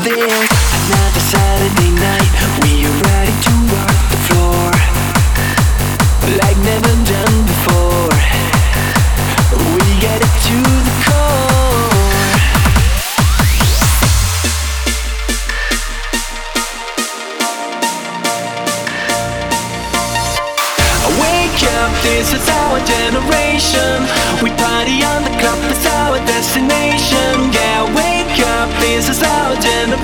There's another Saturday night, we are ready to rock the floor like never done before. We get it to the core. Wake up, this is our generation. We party on the club, it's our destination. Yeah, wake up, this is our generation.